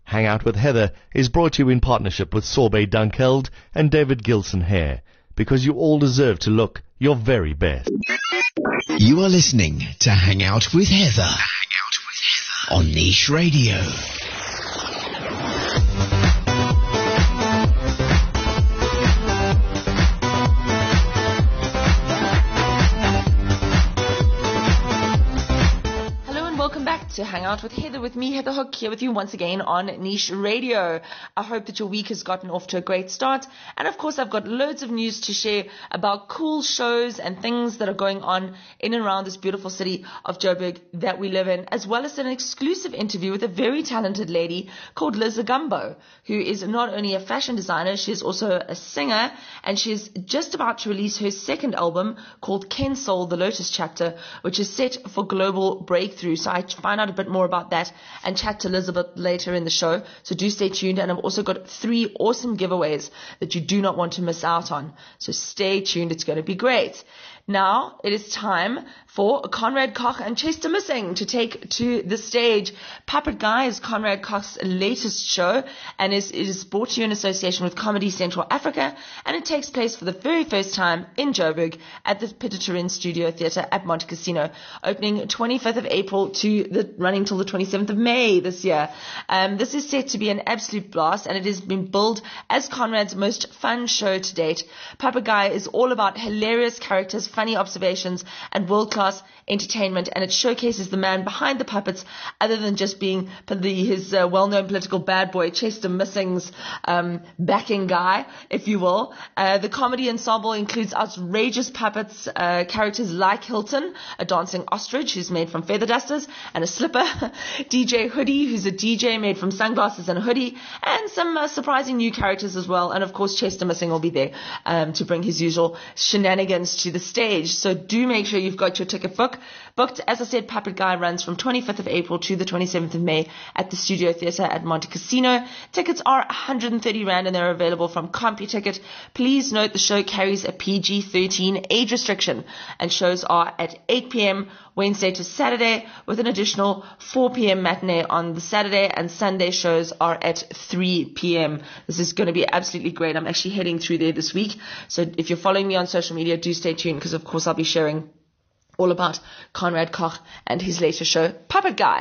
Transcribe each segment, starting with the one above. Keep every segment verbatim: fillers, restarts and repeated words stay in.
Hang Out with Heather is brought to you in partnership with Sorbet Dunkeld and David Gilson Hair, because you all deserve to look your very best. You are listening to Hang Out with Heather, Hang Out with Heather on Niche Radio. To Hang Out with Heather, with me, Heather Hook, here with you once again on Niche Radio. I hope that your week has gotten off to a great start. And of course, I've got loads of news to share about cool shows and things that are going on in and around this beautiful city of Joburg that we live in, as well as an exclusive interview with a very talented lady called Liz Agumbo, who is not only a fashion designer, she is also a singer, and she is just about to release her second album called Ken Soul, The Lotus Chapter, which is set for global breakthrough. So I find out a bit more about that and chat to Liz a bit later in the show. So do stay tuned. And I've also got three awesome giveaways that you do not want to miss out on. So stay tuned. It's going to be great. Now it is time for Conrad Koch and Chester Missing to take to the stage. Puppet Guy is Conrad Koch's latest show and is, is brought to you in association with Comedy Central Africa, and it takes place for the very first time in Joburg at the Pittotorin Studio Theatre at Monte Casino, opening twenty-fifth of April to the running till the twenty-seventh of May this year. Um, this is set to be an absolute blast, and it has been billed as Conrad's most fun show to date. Puppet Guy is all about hilarious characters, funny observations, and world-class entertainment, and it showcases the man behind the puppets other than just being the, his uh, well-known political bad boy, Chester Missing's um, backing guy, if you will. Uh, the comedy ensemble includes outrageous puppets, uh, characters like Hilton, a dancing ostrich who's made from feather dusters and a slipper, D J Hoodie, who's a D J made from sunglasses and a hoodie, and some uh, surprising new characters as well. And of course, Chester Missing will be there um, to bring his usual shenanigans to the stage. So do make sure you've got your ticket book booked. As I said, Puppet Guy runs from twenty-fifth of April to the twenty-seventh of May at the Studio Theatre at Monte Casino. Tickets are one hundred thirty rand and they're available from CompuTicket. Please note the show carries a P G thirteen age restriction, and shows are at eight p.m. Wednesday to Saturday, with an additional four p.m. matinee on the Saturday, and Sunday shows are at three p.m. This is going to be absolutely great. I'm actually heading through there this week. So if you're following me on social media, do stay tuned, because of course I'll be sharing all about Conrad Koch and his latest show, Puppet Guy.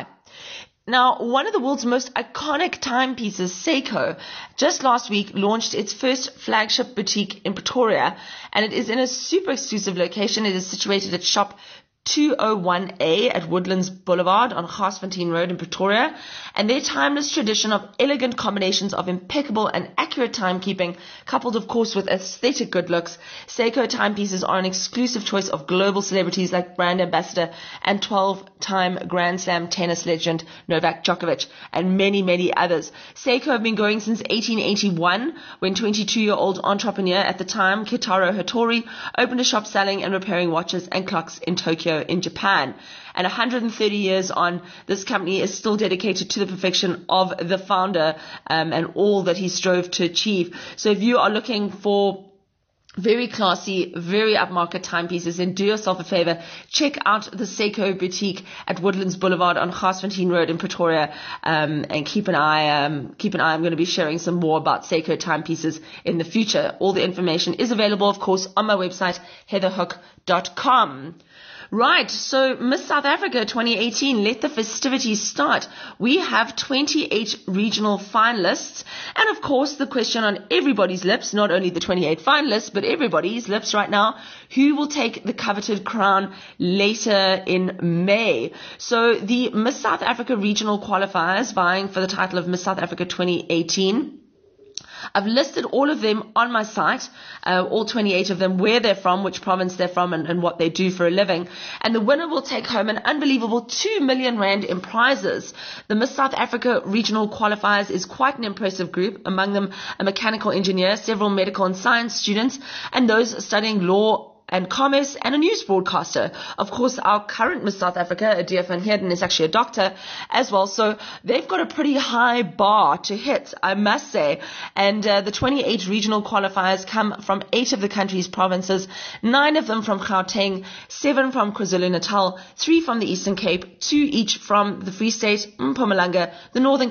Now, one of the world's most iconic timepieces, Seiko, just last week launched its first flagship boutique in Pretoria, and it is in a super exclusive location. It is situated at Shop two oh one A at Woodlands Boulevard on Garsfontein Road in Pretoria, and their timeless tradition of elegant combinations of impeccable and accurate timekeeping, coupled of course with aesthetic good looks. Seiko timepieces are an exclusive choice of global celebrities like brand ambassador and twelve-time Grand Slam tennis legend Novak Djokovic, and many, many others. Seiko have been going since eighteen eighty-one, when twenty-two-year-old entrepreneur at the time, Kitaro Hattori, opened a shop selling and repairing watches and clocks in Tokyo, in Japan. And one hundred thirty years on, this company is still dedicated to the perfection of the founder um, and all that he strove to achieve. So if you are looking for very classy, very upmarket timepieces, then do yourself a favor. Check out the Seiko Boutique at Woodlands Boulevard on Garsfontein Road in Pretoria, um, and keep an eye. Um, keep an eye. I'm going to be sharing some more about Seiko timepieces in the future. All the information is available, of course, on my website, heather hook dot com. Right, so Miss South Africa twenty eighteen, let the festivities start. We have twenty-eight regional finalists, and of course the question on everybody's lips, not only the twenty-eight finalists, but everybody's lips right now, who will take the coveted crown later in May. So the Miss South Africa regional qualifiers vying for the title of Miss South Africa twenty eighteen, I've listed all of them on my site, uh, all twenty-eight of them, where they're from, which province they're from, and, and what they do for a living. And the winner will take home an unbelievable two million rand in prizes. The Miss South Africa regional qualifiers is quite an impressive group, among them a mechanical engineer, several medical and science students, and those studying law and commerce, and a news broadcaster. Of course, our current Miss South Africa, Adia van Heerden, is actually a doctor as well. So they've got a pretty high bar to hit, I must say. And uh, the twenty-eight regional qualifiers come from eight of the country's provinces, nine of them from Gauteng, seven from KwaZulu-Natal, three from the Eastern Cape, two each from the Free State, Mpumalanga, the Northern Cape,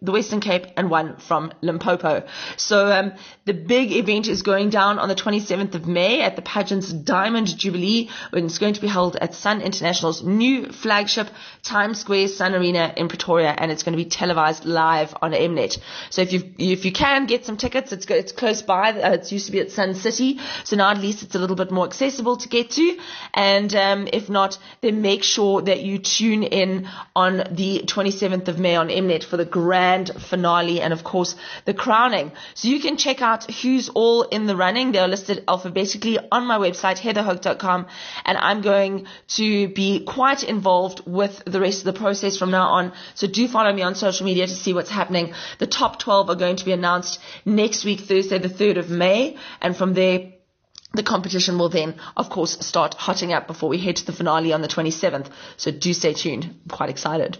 the Western Cape, and one from Limpopo. So um, the big event is going down on the twenty-seventh of May at the pageant's Diamond Jubilee, when it's going to be held at Sun International's new flagship Times Square Sun Arena in Pretoria, and it's going to be televised live on Mnet. So if you if you can get some tickets, it's it's close by. Uh, it used to be at Sun City, so now at least it's a little bit more accessible to get to. And um, if not, then make sure that you tune in on the twenty-seventh of May on Mnet for the grand finale and, of course, the crowning. So you can check out who's all in the running. They're listed alphabetically on my website, heather hook dot com, and I'm going to be quite involved with the rest of the process from now on. So do follow me on social media to see what's happening. The top twelve are going to be announced next week, Thursday, the third of May, and from there, the competition will then, of course, start hotting up before we head to the finale on the twenty-seventh. So do stay tuned. I'm quite excited.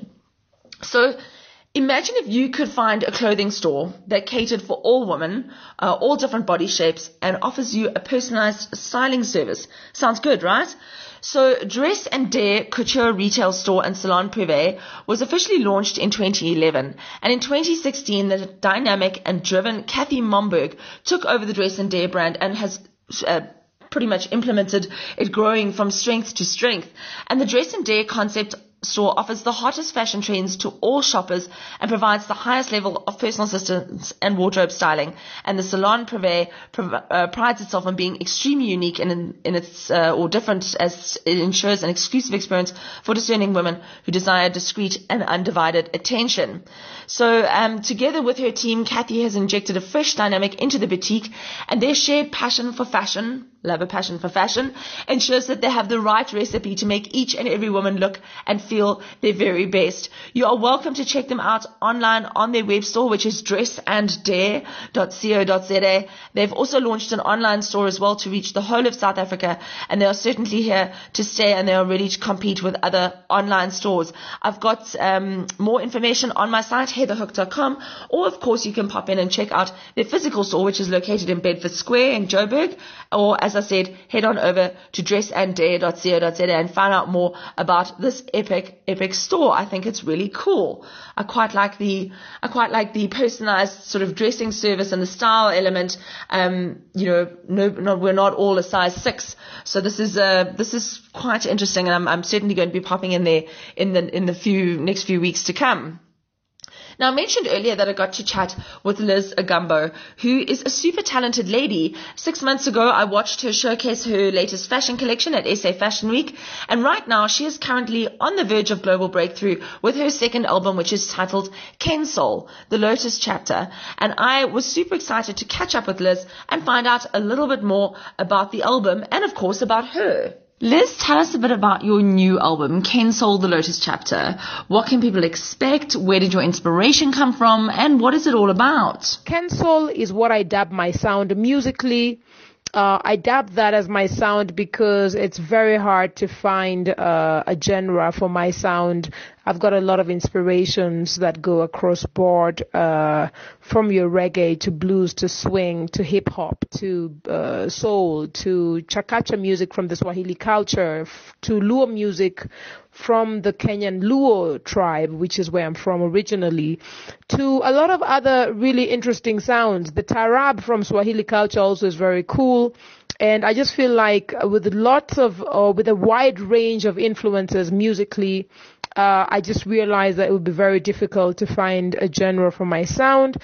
So imagine if you could find a clothing store that catered for all women, uh, all different body shapes, and offers you a personalized styling service. Sounds good, right? So Dress and Dare Couture Retail Store and Salon Privé was officially launched in twenty eleven. And in twenty sixteen, the dynamic and driven Kathy Momberg took over the Dress and Dare brand and has Uh, pretty much implemented it, growing from strength to strength. And the Dress and Dare concept store offers the hottest fashion trends to all shoppers and provides the highest level of personal assistance and wardrobe styling. And the Salon Privé prov- uh, prides itself on being extremely unique and in, in its uh, or different, as it ensures an exclusive experience for discerning women who desire discreet and undivided attention. So um, together with her team, Kathy has injected a fresh dynamic into the boutique, and their shared passion for fashion, love a passion for fashion, ensures that they have the right recipe to make each and every woman look and feel their very best. You are welcome to check them out online on their web store, which is dress and dare dot co dot za. They've also launched an online store as well to reach the whole of South Africa, and they are certainly here to stay, and they are ready to compete with other online stores. I've got um, more information on my site, heather hook dot com, or of course you can pop in and check out their physical store, which is located in Bedford Square in Joburg, or as I said, head on over to dress and dare dot co dot za and find out more about this epic, epic store. I think it's really cool. I quite like the, I quite like the personalized sort of dressing service and the style element. Um, you know, no, no, we're not all a size six. So this is, uh, this is quite interesting, and I'm, I'm certainly going to be popping in there in the, in the few, next few weeks to come. Now, I mentioned earlier that I got to chat with Liz Agumbo, who is a super talented lady. Six months ago, I watched her showcase her latest fashion collection at S A Fashion Week, and right now she is currently on the verge of global breakthrough with her second album, which is titled Ken Soul, The Lotus Chapter. And I was super excited to catch up with Liz and find out a little bit more about the album and, of course, about her. Liz, tell us a bit about your new album, Ken Soul, The Lotus Chapter. What can people expect? Where did your inspiration come from? And what is it all about? Ken Soul is what I dub my sound musically. Uh, I dub that as my sound because it's very hard to find uh, a genre for my sound. I've got a lot of inspirations that go across board, uh, from your reggae to blues to swing to hip hop to uh, soul to chakacha music from the Swahili culture f- to Luo music from the Kenyan Luo tribe, which is where I'm from originally, to a lot of other really interesting sounds. The Tarab from Swahili culture also is very cool. And I just feel like with lots of, or with a wide range of influences musically, Uh, I just realized that it would be very difficult to find a genre for my sound.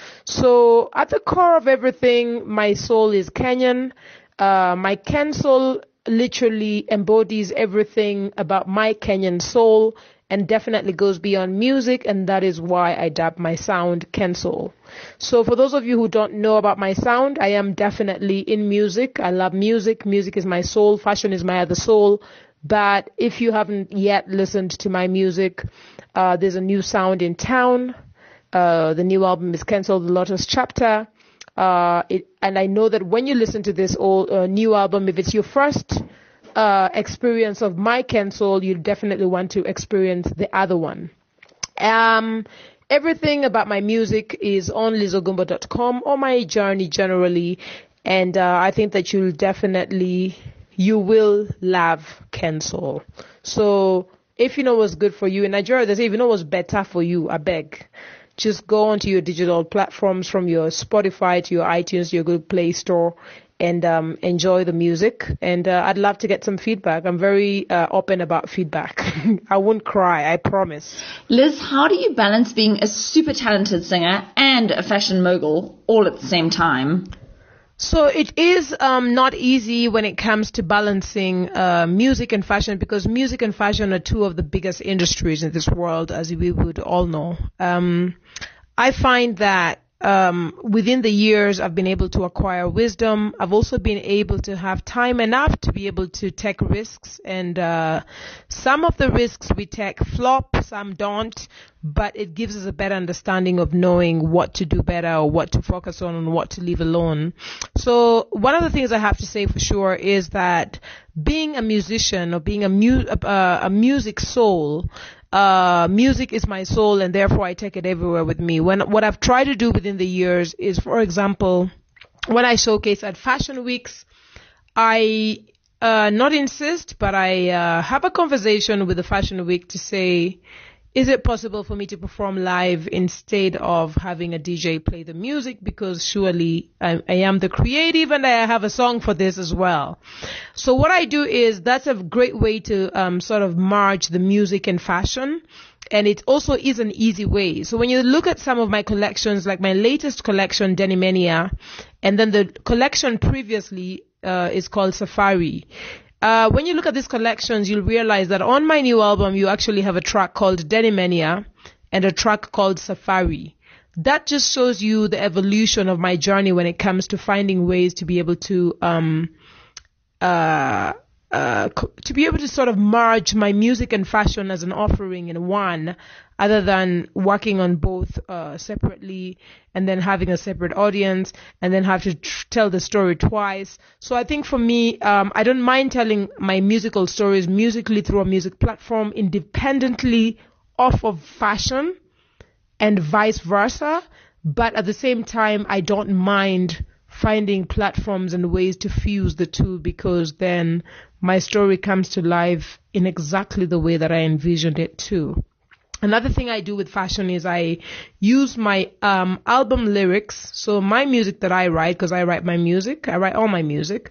So at the core of everything, my soul is Kenyan. Uh, my Ken Soul literally embodies everything about my Kenyan soul and definitely goes beyond music, and that is why I dub my sound Ken Soul. So for those of you who don't know about my sound, I am definitely in music. I love music. Music is my soul. Fashion is my other soul. But if you haven't yet listened to my music, uh, there's a new sound in town. Uh, the new album is Ken Soul, The Lotus Chapter. Uh, it, and I know that when you listen to this old, uh, new album, if it's your first uh, experience of my Ken Soul, you definitely want to experience the other one. Um, everything about my music is on liz ogumbo dot com, or my journey generally. And uh, I think that you'll definitely... you will love Ken Soul. So if you know what's good for you in Nigeria, they say if you know what's better for you, I beg. just go onto your digital platforms from your Spotify to your iTunes, your Google Play Store, and um, enjoy the music. And uh, I'd love to get some feedback. I'm very uh, open about feedback. I won't cry, I promise. Liz, how do you balance being a super talented singer and a fashion mogul all at the same time? So it is um, not easy when it comes to balancing uh, music and fashion, because music and fashion are two of the biggest industries in this world, as we would all know. Um, I find that um, within the years, I've been able to acquire wisdom. I've also been able to have time enough to be able to take risks, and uh, some of the risks we take flop, some don't. But it gives us a better understanding of knowing what to do better or what to focus on and what to leave alone. So one of the things I have to say for sure is that being a musician or being a, mu- uh, a music soul, uh, music is my soul, and therefore I take it everywhere with me. When what I've tried to do within the years is, for example, when I showcase at fashion weeks, I uh, not insist, but I uh, have a conversation with the fashion week to say, is it possible for me to perform live instead of having a D J play the music? Because surely I, I am the creative and I have a song for this as well. So what I do is, that's a great way to um, sort of merge the music and fashion. And it also is an easy way. So when you look at some of my collections, like my latest collection, Denimania, and then the collection previously uh, is called Safari. Uh, when you look at these collections, you'll realize that on my new album, you actually have a track called Denimania and a track called Safari. That just shows you the evolution of my journey when it comes to finding ways to be able to, um, uh, uh, to be able to sort of merge my music and fashion as an offering in one, other than working on both uh, separately and then having a separate audience and then have to tr- tell the story twice. So I think for me, um, I don't mind telling my musical stories musically through a music platform independently off of fashion and vice versa. But at the same time, I don't mind finding platforms and ways to fuse the two, because then my story comes to life in exactly the way that I envisioned it too. Another thing I do with fashion is I use my um, album lyrics. So my music that I write, because I write my music, I write all my music.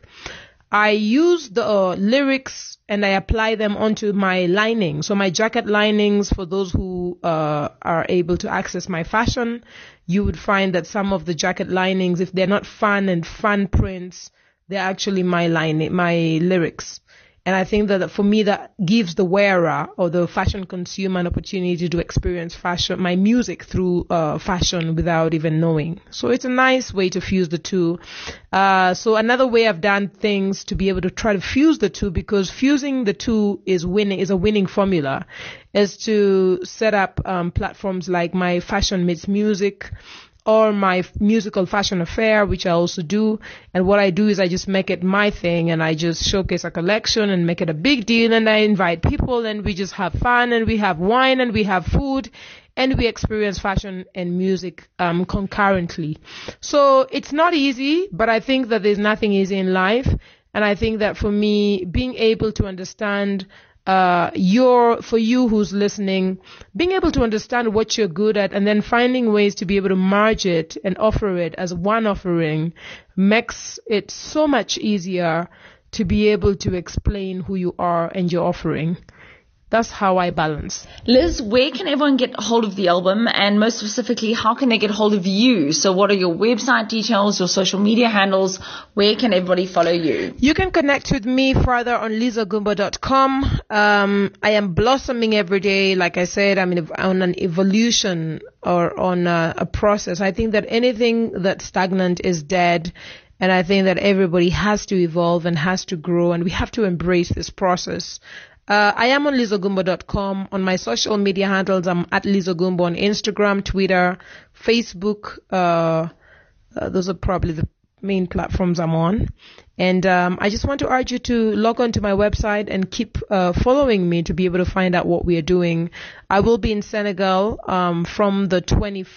I use the uh, lyrics and I apply them onto my lining. So my jacket linings, for those who uh, are able to access my fashion, you would find that some of the jacket linings, if they're not fun and fun prints, they're actually my line, my lyrics. And I think that for me, that gives the wearer or the fashion consumer an opportunity to experience fashion, my music through uh, fashion without even knowing. So it's a nice way to fuse the two. Uh, so another way I've done things to be able to try to fuse the two, because fusing the two is winning, is a winning formula, is to set up um, platforms like my Fashion Meets Music, or my musical fashion affair, which I also do. And what I do is I just make it my thing, and I just showcase a collection and make it a big deal, and I invite people, and we just have fun, and we have wine, and we have food, and we experience fashion and music um, concurrently. So it's not easy, but I think that there's nothing easy in life. And I think that for me, being able to understand Uh, your, for you who's listening, being able to understand what you're good at and then finding ways to be able to merge it and offer it as one offering makes it so much easier to be able to explain who you are and your offering. That's how I balance. Liz, where can everyone get hold of the album, and most specifically, how can they get hold of you? So what are your website details, your social media handles? Where can everybody follow you? You can connect with me further on liz ogumbo dot com. Um, I am blossoming every day. Like I said, I'm in, on an evolution or on a, a process. I think that anything that's stagnant is dead. And I think that everybody has to evolve and has to grow, and we have to embrace this process. Uh, I am on liz ogumbo dot com. On my social media handles, I'm at Liz Ogumbo on Instagram, Twitter, Facebook. Uh, uh, those are probably the main platforms I'm on. And um, I just want to urge you to log on to my website and keep uh, following me to be able to find out what we are doing. I will be in Senegal um, from the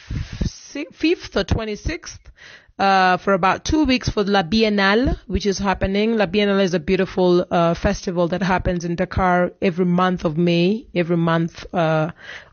twenty-fifth or twenty-sixth. Uh, for about two weeks for La Biennale, which is happening. La Biennale is a beautiful uh, festival that happens in Dakar every month of May, every month uh,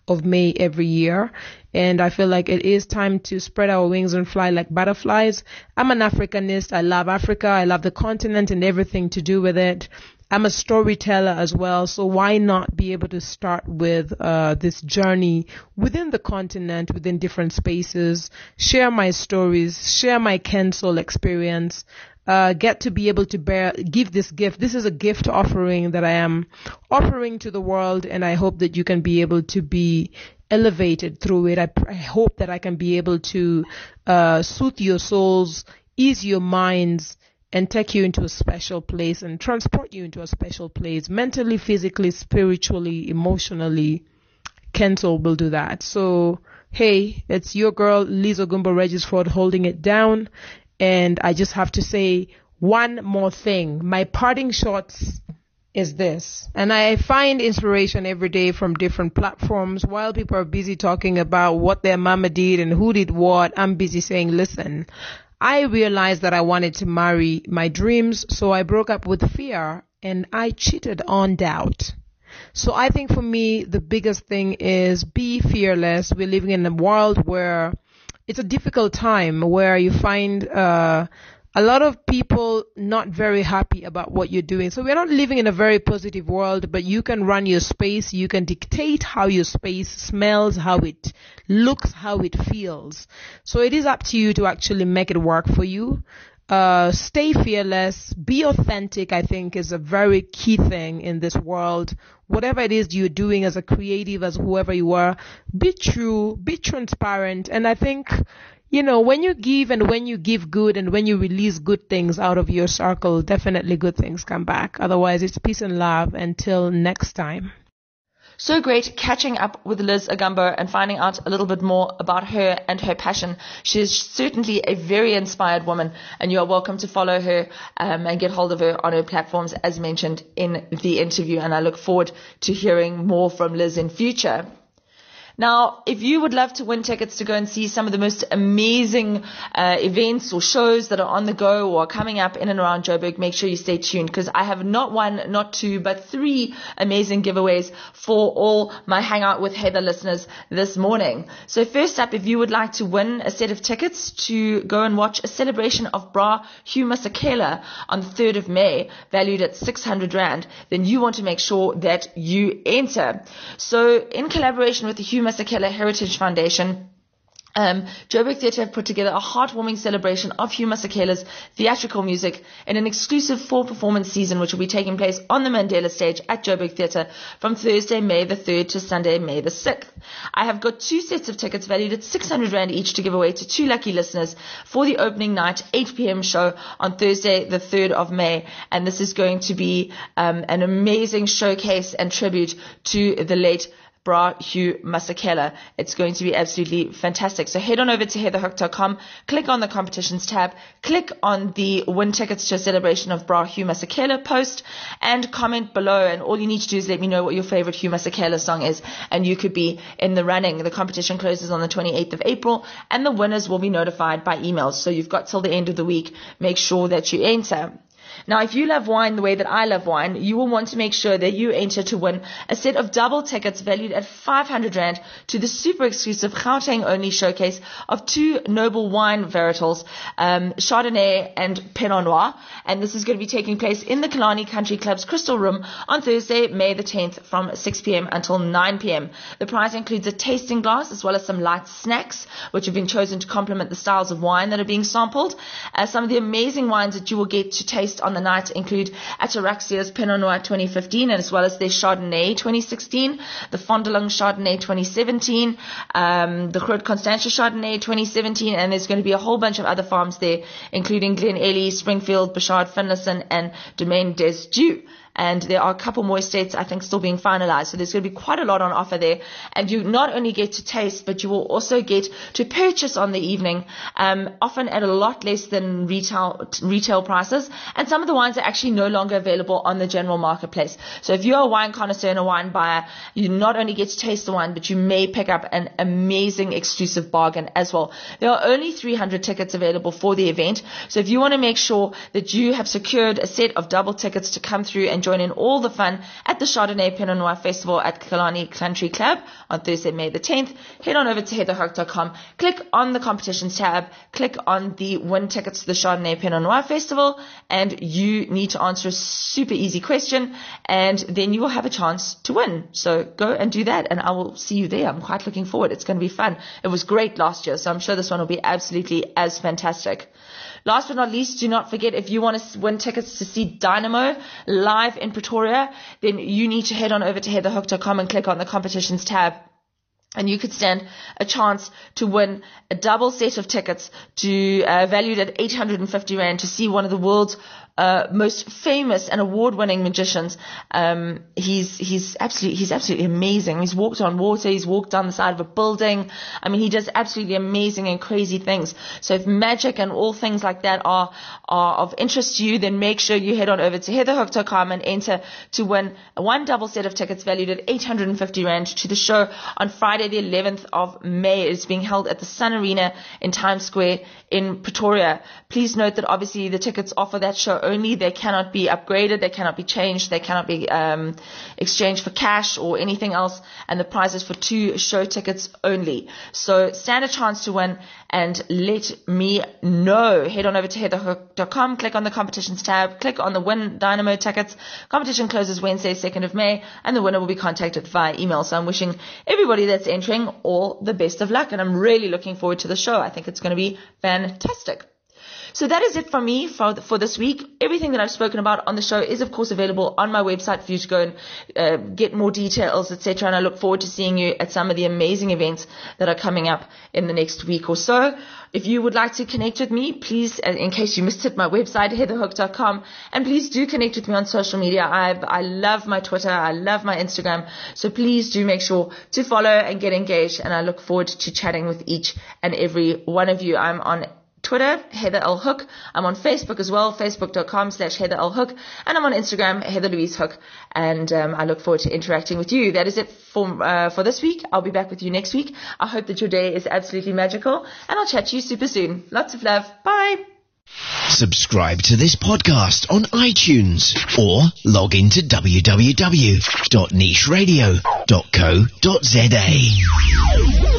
of May every year. And I feel like it is time to spread our wings and fly like butterflies. I'm an Africanist. I love Africa. I love the continent and everything to do with it. I'm a storyteller as well, so why not be able to start with uh, this journey within the continent, within different spaces, share my stories, share my Kensol experience, uh, get to be able to bear, give this gift. This is a gift offering that I am offering to the world, and I hope that you can be able to be elevated through it. I, I hope that I can be able to uh, soothe your souls, ease your minds, and take you into a special place and transport you into a special place, mentally, physically, spiritually, emotionally. Kensol will do that. So, hey, it's your girl, Liz Ogumbo Regisford, holding it down. And I just have to say one more thing. My parting shots is this. And I find inspiration every day from different platforms. While people are busy talking about what their mama did and who did what, I'm busy saying, listen, I realized that I wanted to marry my dreams, so I broke up with fear and I cheated on doubt. So I think for me, the biggest thing is be fearless. We're living in a world where it's a difficult time, where you find uh, a lot of people not very happy about what you're doing. So we're not living in a very positive world, but you can run your space. You can dictate how your space smells, how it looks, how it feels. So it is up to you to actually make it work for you. Uh, stay fearless, be authentic, I think is a very key thing in this world. Whatever it is you're doing as a creative, as whoever you are, be true, be transparent. And I think, you know, when you give and when you give good and when you release good things out of your circle, definitely good things come back. Otherwise, it's peace and love. Until next time. So great catching up with Liz Ogumbo and finding out a little bit more about her and her passion. She is certainly a very inspired woman, and you are welcome to follow her um, and get hold of her on her platforms as mentioned in the interview. And I look forward to hearing more from Liz in future. Now, if you would love to win tickets to go and see some of the most amazing uh, events or shows that are on the go or are coming up in and around Joburg, make sure you stay tuned, because I have not one, not two, but three amazing giveaways for all my Hangout with Heather listeners this morning. So first up, if you would like to win a set of tickets to go and watch a celebration of Bra Hugh Masekela on the third of May, valued at six hundred rand, then you want to make sure that you enter. So in collaboration with the Hugh Masekela Heritage Foundation, Um, Joburg Theatre have put together a heartwarming celebration of Hugh Masekela's theatrical music in an exclusive four-performance season, which will be taking place on the Mandela stage at Joburg Theatre from Thursday, May the third to Sunday, May the sixth. I have got two sets of tickets valued at six hundred rand each to give away to two lucky listeners for the opening night eight p.m. show on Thursday, the third of May. And this is going to be um, an amazing showcase and tribute to the late Bra Hugh Masekela. It's going to be absolutely fantastic. So head on over to heather hook dot com, click on the competitions tab, click on the win tickets to a celebration of Bra Hugh Masekela post, and comment below. And all you need to do is let me know what your favorite Hugh Masekela song is, and you could be in the running. The competition closes on the twenty-eighth of April, and the winners will be notified by email. So you've got till the end of the week. Make sure that you enter. Now, if you love wine the way that I love wine, you will want to make sure that you enter to win a set of double tickets valued at five hundred rand to the super exclusive Gauteng-only showcase of two noble wine varietals, um, Chardonnay and Pinot Noir. And this is going to be taking place in the Killarney Country Club's Crystal Room on Thursday, May the tenth from six p.m. until nine p.m. The prize includes a tasting glass as well as some light snacks, which have been chosen to complement the styles of wine that are being sampled. Uh, some of the amazing wines that you will get to taste on the night include Ataraxia's Pinot Noir twenty fifteen, and as well as their Chardonnay twenty sixteen, the Fondelung Chardonnay twenty seventeen, um, the Groot Constantia Chardonnay twenty seventeen, and there's going to be a whole bunch of other farms there, including Glen Elie, Springfield, Bouchard, Finlayson, and Domaine des Dieux. And there are a couple more estates, I think, still being finalized. So there's going to be quite a lot on offer there. And you not only get to taste, but you will also get to purchase on the evening, um, often at a lot less than retail retail prices. And some of the wines are actually no longer available on the general marketplace. So if you're a wine connoisseur and a wine buyer, you not only get to taste the wine, but you may pick up an amazing exclusive bargain as well. There are only three hundred tickets available for the event. So if you want to make sure that you have secured a set of double tickets to come through and join in all the fun at the Chardonnay Pinot Noir Festival at Killarney Country Club on Thursday, May the tenth. Head on over to heather hook dot com, click on the competitions tab, click on the win tickets to the Chardonnay Pinot Noir Festival, and you need to answer a super easy question, and then you will have a chance to win. So go and do that, and I will see you there. I'm quite looking forward. It's going to be fun. It was great last year, so I'm sure this one will be absolutely as fantastic. Last but not least, do not forget, if you want to win tickets to see Dynamo live in Pretoria, then you need to head on over to heather hook dot com and click on the competitions tab. And you could stand a chance to win a double set of tickets to uh, valued at eight hundred fifty rand to see one of the world's uh, most famous and award-winning magicians. Um, he's he's absolutely he's absolutely amazing. He's walked on water. He's walked down the side of a building. I mean, he does absolutely amazing and crazy things. So if magic and all things like that are are of interest to you, then make sure you head on over to heather hook dot com and enter to win one double set of tickets valued at eight hundred fifty rand to the show on Friday the eleventh of May. It's being held at the Sun Arena in Times Square in Pretoria. Please note that obviously the tickets are for that show only. They cannot be upgraded, they cannot be changed, they cannot be um, exchanged for cash or anything else, and the prize is for two show tickets only. So stand a chance to win and let me know. Head on over to heather hook dot com, click on the competitions tab, click on the win Dynamo tickets. Competition closes Wednesday, second of May, and the winner will be contacted via email. So I'm wishing everybody that's entering all the best of luck, and I'm really looking forward to the show. I think it's going to be fantastic. So that is it from me for, for this week. Everything that I've spoken about on the show is, of course, available on my website for you to go and uh, get more details, et cetera. And I look forward to seeing you at some of the amazing events that are coming up in the next week or so. If you would like to connect with me, please, in case you missed it, my website, heather hook dot com. And please do connect with me on social media. I I love my Twitter. I love my Instagram. So please do make sure to follow and get engaged. And I look forward to chatting with each and every one of you. I'm on Twitter, Heather L. Hook. I'm on Facebook as well, facebook dot com slash Heather L. Hook. And I'm on Instagram, Heather Louise Hook. And um, I look forward to interacting with you. That is it for, uh, for this week. I'll be back with you next week. I hope that your day is absolutely magical. And I'll chat to you super soon. Lots of love. Bye. Subscribe to this podcast on iTunes or log into w w w dot niche radio dot co dot z a.